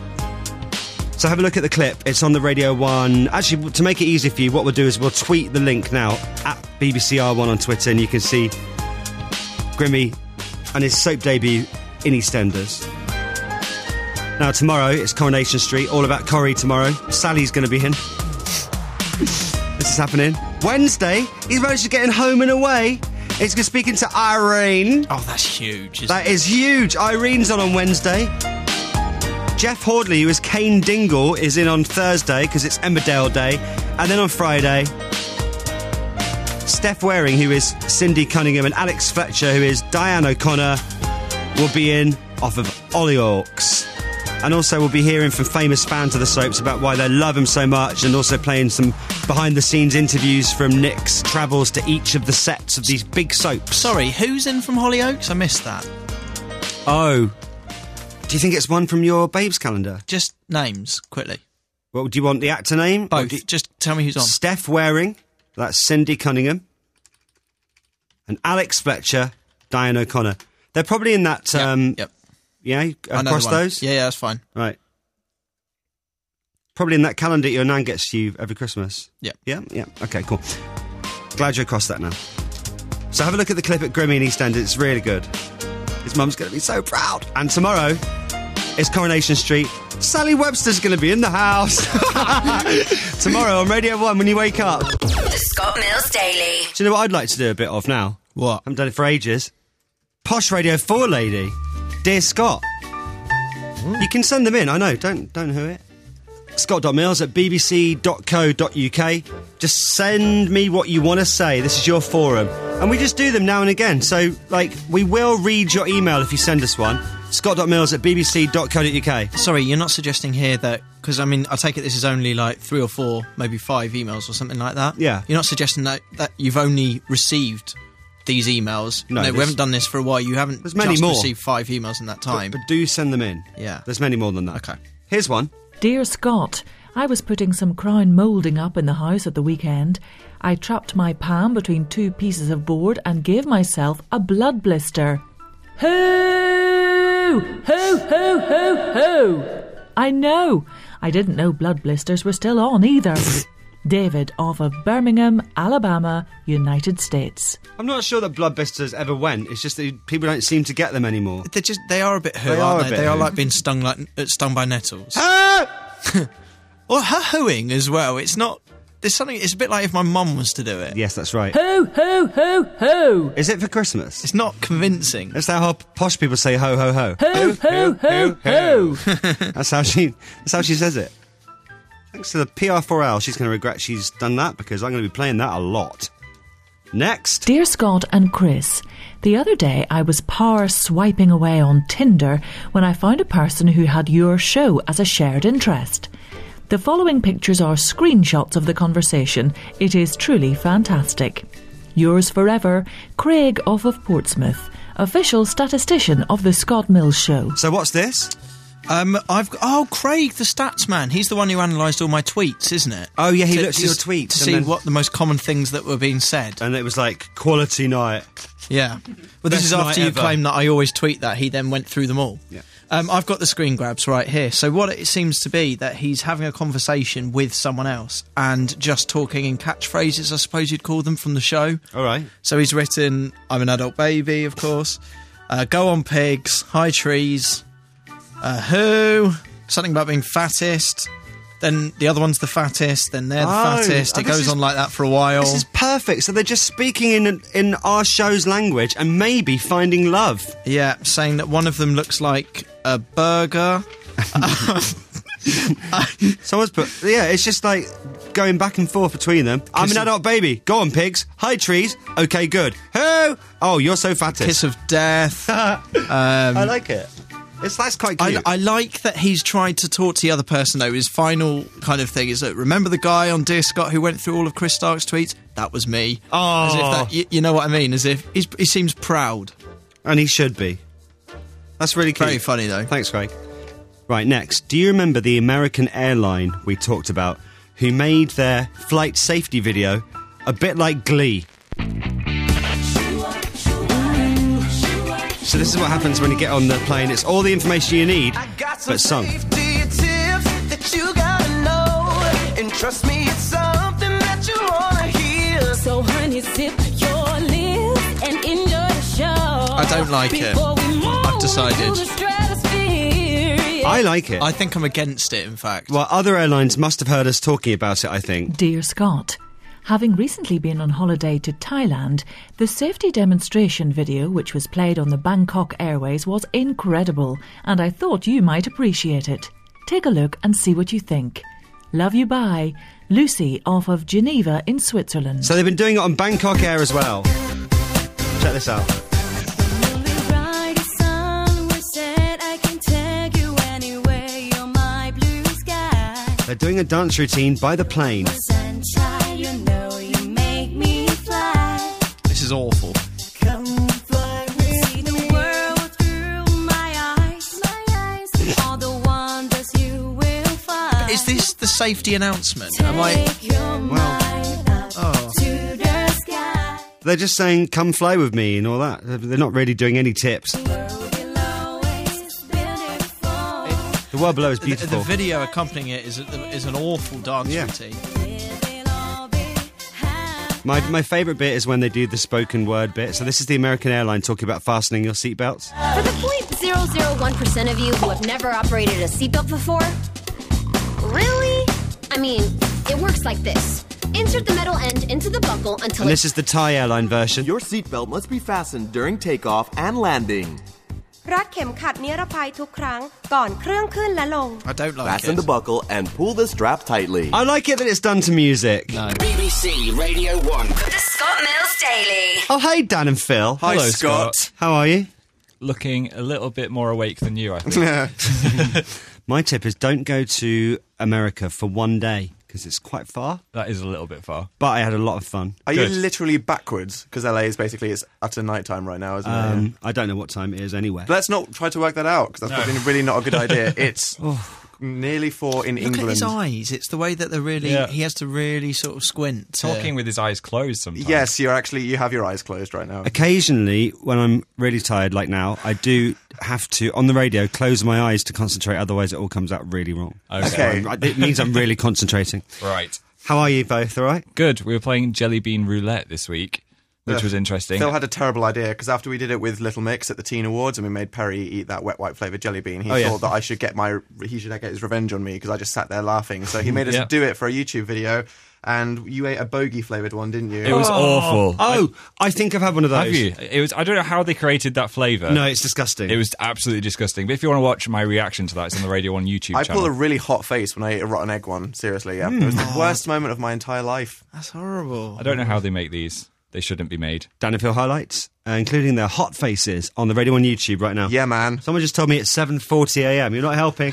So have a look at the clip. It's on the Radio 1. Actually, to make it easy for you, what we'll do is we'll tweet the link now at BBCR1 on Twitter, and you can see Grimmy and his soap debut in EastEnders. Now, tomorrow, it's Coronation Street. All about Corrie tomorrow. Sally's going to be in. This is happening. Wednesday, he's managed to get in Home and Away. He's speaking to Irene. Oh, that's huge, That is huge. Irene's on Wednesday. Jeff Hordley, who is Kane Dingle, is in on Thursday because it's Emmerdale Day. And then on Friday, Steph Waring, who is Cindy Cunningham, and Alex Fletcher, who is Diane O'Connor, will be in off of Hollyoaks. And also we'll be hearing from famous fans of the soaps about why they love them so much, and also playing some behind-the-scenes interviews from Nick's travels to each of the sets of these big soaps. Sorry, who's in from Hollyoaks? I missed that. Oh. Do you think it's one from your Babes calendar? Just names, quickly. Well, do you want the actor name? Both. Just tell me who's on. Steph Waring, that's Cindy Cunningham. And Alex Fletcher, Diane O'Connor. They're probably in that... Yep. Yeah, across those? Yeah, that's fine. Right. Probably in that calendar your nan gets to you every Christmas. Yeah. Yeah? Yeah. Okay, cool. Glad you're across that now. So have a look at the clip at Grimmy in EastEnders. It's really good. His mum's going to be so proud. And tomorrow, it's Coronation Street. Sally Webster's going to be in the house. Tomorrow on Radio 1 when you wake up. The Scott Mills Daily. Do you know what I'd like to do a bit of now? What? I haven't done it for ages. Posh Radio 4 lady. Dear Scott. You can send them in, I know, don't who it. Scott.mills at bbc.co.uk. Just send me what you want to say. This is your forum. And we just do them now and again. So, we will read your email if you send us one. Scott.mills at bbc.co.uk. Sorry, you're not suggesting here that... Because, I take it this is only 3 or 4, maybe 5 emails or something like that? Yeah. You're not suggesting that you've only received these emails? No, we haven't done this for a while. You haven't there's many more. Received 5 emails in that time. But do send them in. Yeah. There's many more than that. Okay. Here's one. Dear Scott, I was putting some crown moulding up in the house at the weekend. I trapped my palm between 2 pieces of board and gave myself a blood blister. Hoo! Hoo, hoo, hoo, hoo! I know. I didn't know blood blisters were still on either. David off of Birmingham, Alabama, United States. I'm not sure that blood blisters ever went. It's just that people don't seem to get them anymore. They are a bit hoo, aren't they? They are like being stung by nettles. Or hooing as well. It's not... There's something... It's a bit like if my mum was to do it. Yes, that's right. Ho, ho, ho, ho! Is it for Christmas? It's not convincing. That's how posh people say ho, ho, ho. Ho, ho, ho, ho! That's how she says it. Thanks to the PR4L, she's going to regret she's done that because I'm going to be playing that a lot. Next. Dear Scott and Chris, the other day I was power swiping away on Tinder when I found a person who had your show as a shared interest. The following pictures are screenshots of the conversation. It is truly fantastic. Yours forever, Craig off of Portsmouth, official statistician of the Scott Mills Show. So what's this? Craig, the stats man. He's the one who analysed all my tweets, isn't it? Oh yeah, he looked at your tweets to see what the most common things that were being said. And it was like quality night. Yeah. Well, this is after you claimed that I always tweet that. He then went through them all. Yeah. I've got the screen grabs right here. So what it seems to be that he's having a conversation with someone else and just talking in catchphrases, I suppose you'd call them, from the show. All right. So he's written, I'm an adult baby, of course. Go on pigs, high trees. Who? Something about being fattest. Then the other one's the fattest. Then they're the fattest. It goes on like that for a while. This is perfect. So they're just speaking in our show's language and maybe finding love. Yeah, saying that one of them looks like a burger. Someone's put... Yeah, it's just like going back and forth between them. I'm an adult baby. Go on, pigs. High trees. Okay, good. Who? Oh, you're so fattest. Kiss of death. I like it. That's quite cute. I like that he's tried to talk to the other person, though. His final kind of thing is that, remember the guy on Dear Scott who went through all of Chris Stark's tweets? That was me. Oh. As if that, you know what I mean? As if he seems proud. And he should be. That's really cute. Very funny, though. Thanks, Craig. Right, next. Do you remember the American airline we talked about who made their flight safety video a bit like Glee? So this is what happens when you get on the plane. It's all the information you need, but sung. That you gotta know, and trust me, it's something that you wanna hear. So honey, sip your lips and enjoy the show. I don't like it. I've decided. I like it. I think I'm against it, in fact. Well, other airlines must have heard us talking about it, I think. Dear Scott, having recently been on holiday to Thailand, the safety demonstration video, which was played on the Bangkok Airways, was incredible, and I thought you might appreciate it. Take a look and see what you think. Love you, bye. Lucy, off of Geneva in Switzerland. So they've been doing it on Bangkok Air as well. Check this out. They're doing a dance routine by the plane. This is awful. Is this the safety announcement? Am I... They're just saying, come fly with me and all that. They're not really doing any tips. The world below is beautiful. The video accompanying it is an awful dance routine. My favourite bit is when they do the spoken word bit. So this is the American airline talking about fastening your seatbelts. For the 0.001% of you who have never operated a seatbelt before, really? I mean, it works like this. Insert the metal end into the buckle until And this is the Thai airline version. Your seatbelt must be fastened during takeoff and landing. รัดเข็มขัดนิรภัยทุกครั้งก่อนเครื่องขึ้นและลง I don't like Fasten it. the buckle and pull the strap tightly. I like it that it's done to music. No. BBC Radio 1. The Scott Mills Daily. Oh, hey, Dan and Phil. Hello, Scott. How are you? Looking a little bit more awake than you, I think. My tip is don't go to America for one day, because it's quite far. That is a little bit far. But I had a lot of fun. Are you literally backwards? Because LA is basically, it's utter nighttime right now, isn't it? I don't know what time it is anywhere. Let's not try to work that out, because that's probably really not a good idea. It's nearly 4 in England. Look at his eyes. It's the way that they're really... Yeah. He has to really sort of squint. Talking with his eyes closed sometimes. Yes, you have your eyes closed right now. Occasionally, when I'm really tired, like now, I do have to, on the radio, close my eyes to concentrate, otherwise it all comes out really wrong. Okay. So it means I'm really concentrating. Right. How are you both, all right? Good. We were playing Jelly Bean Roulette this week, which was interesting. Phil had a terrible idea, because after we did it with Little Mix at the Teen Awards and we made Perry eat that wet white flavoured jelly bean, he thought that he should get his revenge on me because I just sat there laughing. So he made us do it for a YouTube video, and you ate a bogey-flavoured one, didn't you? It was awful. Oh, I think I've had one of those. Have you? It was. I don't know how they created that flavour. No, it's disgusting. It was absolutely disgusting. But if you want to watch my reaction to that, it's on the Radio 1 YouTube I channel. pulled a really hot face when I ate a rotten egg one. Seriously, yeah. It was the worst moment of my entire life. That's horrible. I don't know how they make these. They shouldn't be made. Dan and Phil highlights, including their hot faces on the Radio 1 YouTube right now. Yeah, man. Someone just told me it's 7:40 a.m. You're not helping.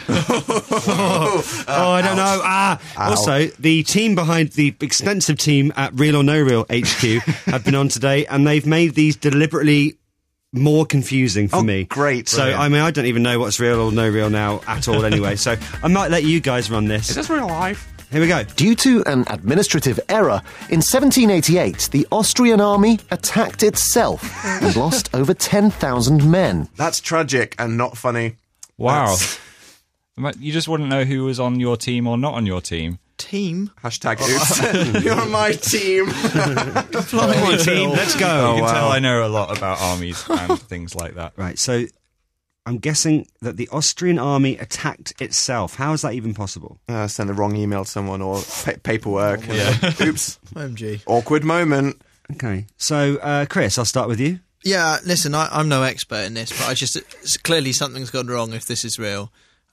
I don't know. Ow. Also, the team behind the extensive team at Real or No Real HQ have been on today, and they've made these deliberately more confusing for me. Great. So, I mean, I don't even know what's real or no real now at all anyway. So I might let you guys run this. Is this real life? Here we go. Due to an administrative error, in 1788, the Austrian army attacked itself and lost over 10,000 men. That's tragic and not funny. Wow. You just wouldn't know who was on your team or not on your team. Team? Hashtag oops. You're on my team. Come on, team. Let's go. You can tell I know a lot about armies and things like that. Right, so I'm guessing that the Austrian army attacked itself. How is that even possible? Send the wrong email to someone or paperwork. Oops. OMG. Awkward moment. Okay, so Chris, I'll start with you. Yeah, listen, I'm no expert in this, but clearly something's gone wrong if this is real.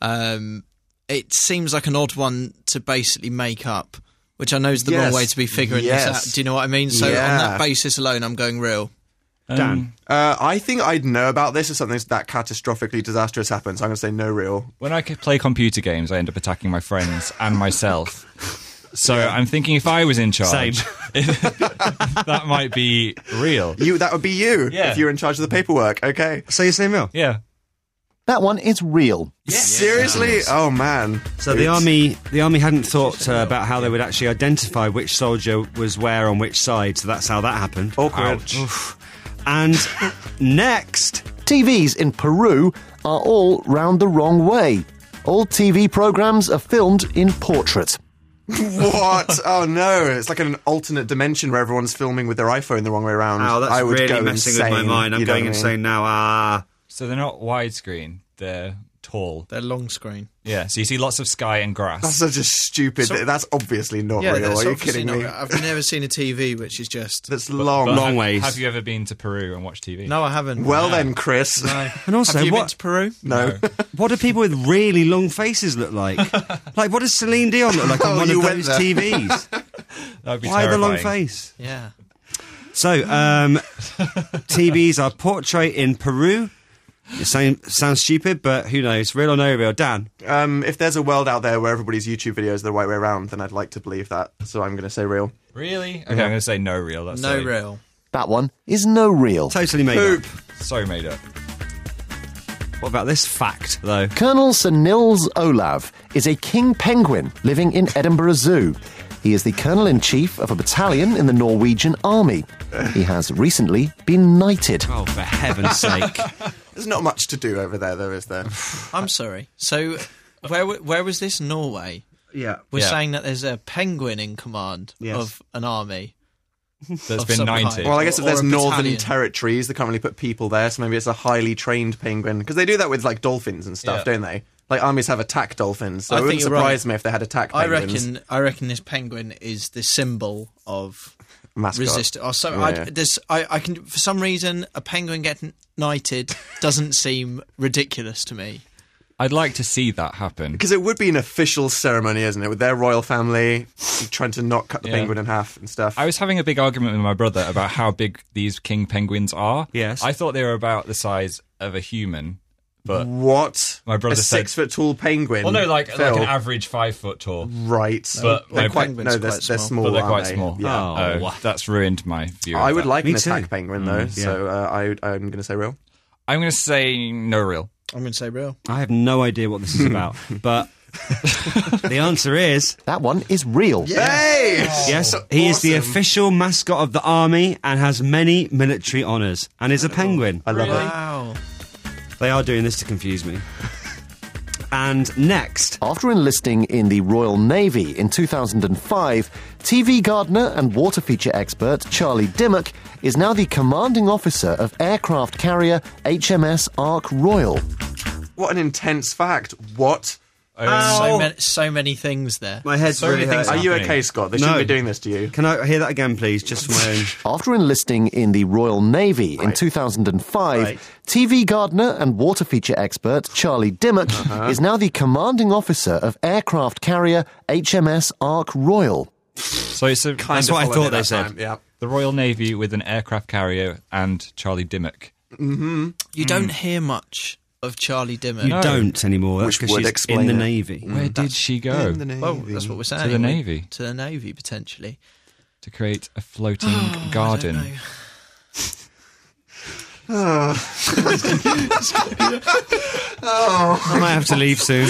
It seems like an odd one to basically make up, which I know is the wrong way to be figuring this out. Do you know what I mean? So on that basis alone, I'm going real. Dan? I think I'd know about this if something that catastrophically disastrous happens. I'm going to say no real. When I play computer games, I end up attacking my friends and myself. So I'm thinking if I was in charge, that might be real. That would be you if you're in charge of the paperwork. Okay. So you're saying real? Yeah. That one is real. Seriously? Oh, man. So the army hadn't thought about how they would actually identify which soldier was where on which side, so that's how that happened. Awkward. And next... TVs in Peru are all round the wrong way. All TV programmes are filmed in portrait. What? Oh, no. It's like an alternate dimension where everyone's filming with their iPhone the wrong way around. Oh, that's I would really go messing insane, with my mind. I'm going insane now. So they're not widescreen, they're tall. They're long screen. Yeah, so you see lots of sky and grass. That's such a stupid... that's obviously not real. Are you kidding me? I've never seen a TV which is just... That's long ways. Have you ever been to Peru and watched TV? No, I haven't. Well then, Chris. No. And also, have you been to Peru? No. What do people with really long faces look like? Like, what does Celine Dion look like on one of those TVs? That'd be Why the long terrifying. face? Yeah. So, TVs are portrait in Peru. It sounds stupid, but who knows? Real or no real? Dan? If there's a world out there where everybody's YouTube videos are the right way around, then I'd like to believe that. So I'm going to say real. Really? Okay, I'm going to say no real. That's no real. That one is no real. Totally made up. So made up. What about this fact, though? Colonel Sir Nils Olav is a king penguin living in Edinburgh Zoo. He is the colonel-in-chief of a battalion in the Norwegian army. He has recently been knighted. Oh, for heaven's sake. There's not much to do over there, though, is there? I'm sorry. So, where was this? Norway? Yeah. We're saying that there's a penguin in command of an army. That's been knighted. Well, I guess if there's northern battalion. territories, they can't really put people there, so maybe it's a highly trained penguin. Because they do that with, like, dolphins and stuff, don't they? Like, armies have attack dolphins, so it wouldn't surprise me if they had attack penguins. I reckon this penguin is the symbol of resistance. I can, for some reason, a penguin getting knighted doesn't seem ridiculous to me. I'd like to see that happen. Because it would be an official ceremony, isn't it? With their royal family trying to not cut the penguin in half and stuff. I was having a big argument with my brother about how big these king penguins are. Yes. I thought they were about the size of a human. But what? My brother said 6 foot tall penguin. Well, no, like an average 5 foot tall. Right. But they're small. But they're quite they? small. Yeah. Oh, that's ruined my view. I would like Me an attack too. penguin though. So I'm going to say real. I'm going to say no real. I'm going to say real. I have no idea what this is about, but the answer is... That one is real. Yay! Yes, he is the official mascot of the army and has many military honours and is a penguin. I love it. Wow. They are doing this to confuse me. And next... After enlisting in the Royal Navy in 2005, TV gardener and water feature expert Charlie Dimmock is now the commanding officer of aircraft carrier HMS Ark Royal. What an intense fact. What? So many things there. My head's really hurting. Are you okay, Scott? They shouldn't be doing this to you. Can I hear that again, please, just for my own... After enlisting in the Royal Navy in 2005, TV gardener and water feature expert Charlie Dimmock is now the commanding officer of aircraft carrier HMS Ark Royal. So it's a That's what I thought they said. Yeah. The Royal Navy with an aircraft carrier and Charlie Dimmock. Mm-hmm. You don't hear much of Charlie Dimmock. You don't anymore. That's because she's in the Navy. Where did she go? In the Navy. Well, that's what we're saying. To the Navy. To the Navy, potentially. To create a floating garden. I might have to leave soon.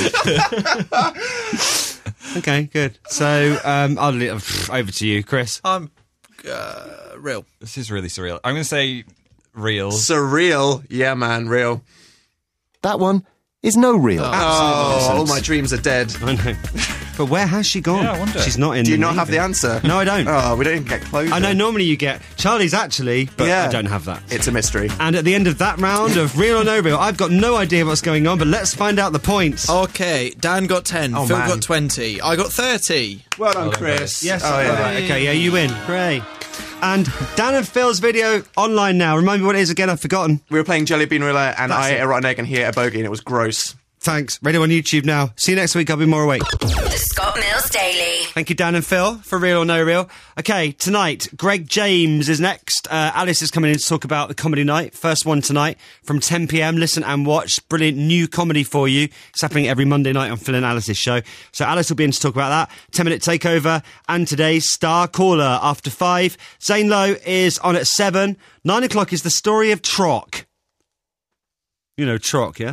Okay, good. So, I'll leave, over to you, Chris. Real. This is really surreal. I'm going to say real. Surreal? Yeah, man, real. That one is no real. All my dreams are dead. I know. But where has she gone? Yeah, I wonder. She's not in Do you the not Navy. have the answer? No, I don't. Oh, we don't even get closure. I know normally you get Charlie's actually, but I don't have that. It's a mystery. And at the end of that round of Real or No Real, I've got no idea what's going on, but let's find out the points. Okay, Dan got 10, Phil got 20, I got 30. Well done, Chris. Yes. Oh, yeah. Right, okay, yeah, you win. Hooray. And Dan and Phil's video online now. Remind me what it is again, I've forgotten. We were playing Jelly Bean Roulette and That's I it. ate a rotten egg and he ate a bogey and it was gross. Thanks. Radio on YouTube now. See you next week. I'll be more awake. The Scott Mills Daily. Thank you, Dan and Phil, for Real or No Real. Okay, tonight, Greg James is next. Alice is coming in to talk about the comedy night. First one tonight from 10 p.m. Listen and watch. Brilliant new comedy for you. It's happening every Monday night on Phil and Alice's show. So Alice will be in to talk about that. 10-minute takeover. And today's Star Caller after 5. Zane Lowe is on at 7. 9 o'clock is the story of Trock. You know Trock, yeah?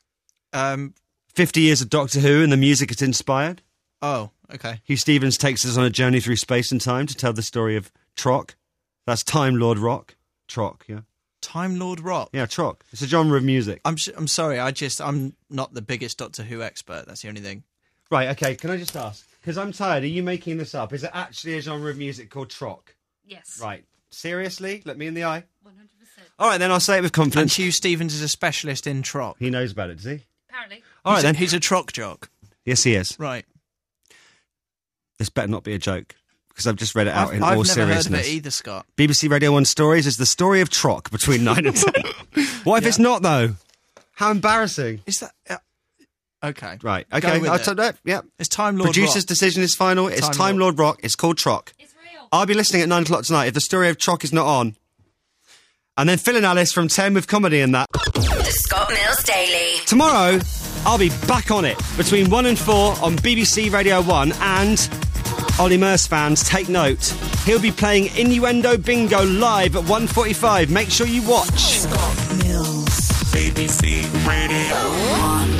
50 years of Doctor Who and the music it's inspired. Oh, okay. Hugh Stevens takes us on a journey through space and time to tell the story of Trock. That's Time Lord Rock. Trock, yeah. Time Lord Rock? Yeah, Trock. It's a genre of music. I'm sorry, I'm not the biggest Doctor Who expert, that's the only thing. Right, okay, can I just ask? Because I'm tired, are you making this up? Is it actually a genre of music called Trock? Yes. Right. Seriously? Look me in the eye. 100%. All right, then I'll say it with confidence. And Hugh Stevens is a specialist in Trock. He knows about it, does he? Apparently. All right, then. He's a Trock jock. Yes, he is. Right. This better not be a joke, because I've just read it out in all seriousness. I've never heard of it either, Scott. BBC Radio 1 Stories is the story of Trock between 9 and 10. What if it's not, though? How embarrassing. Is that... okay. Right, okay. I'll tell that. Yeah. It's Time Lord Producer's Rock. decision is final. It's Time Lord Rock. It's called Trock. It's real. I'll be listening at 9 o'clock tonight if the story of Trock is not on. And then Phil and Alice from 10 with comedy and that. The Scott Mills Daily. Tomorrow, I'll be back on it between 1 and 4 on BBC Radio 1 and... Ollie Merce fans, take note. He'll be playing Innuendo Bingo live at 1:45. Make sure you watch. Scott Mills, BBC Radio 1.